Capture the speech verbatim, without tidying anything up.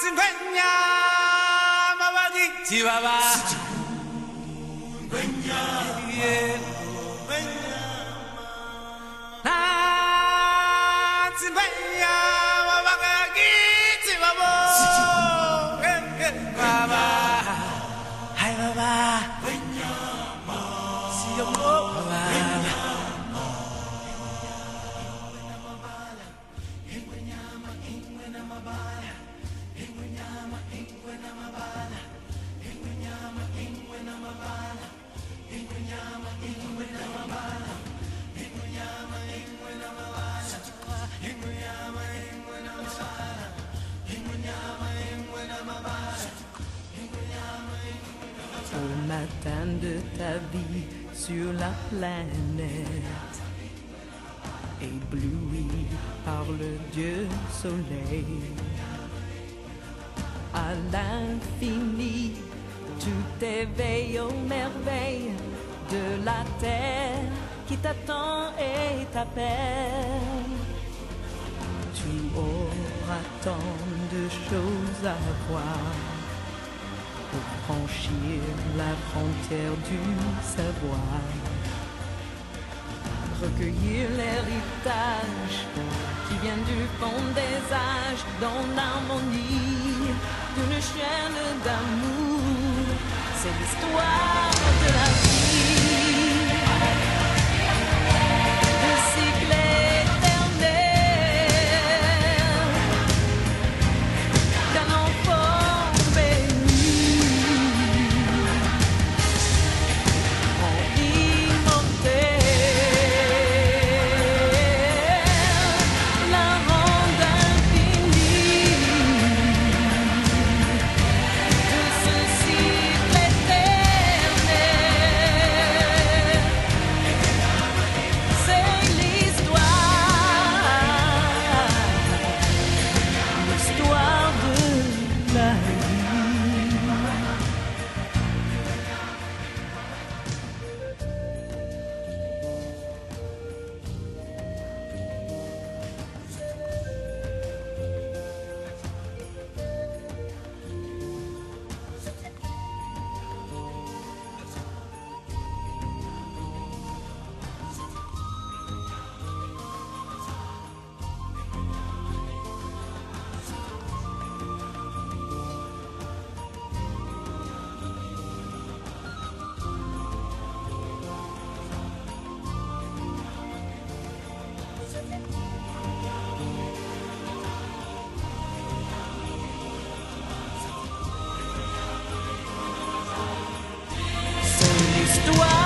Chihuahua. Au matin de ta vie sur la planète, ébloui par le Dieu soleil, à l'infini, tu t'éveilles aux merveilles de la terre qui t'attend et t'appelle. Tu auras tant de choses à voir pour franchir la frontière du savoir, recueillir l'héritage qui vient du fond des âges dans l'harmonie d'une chaîne d'amour. C'est l'histoire de la vie, le cycle éternel d'un enfant béni, en immortel, la ronde infinie de ce cycle éternel. C'est l'histoire, l'histoire de la vie. C'est l'histoire.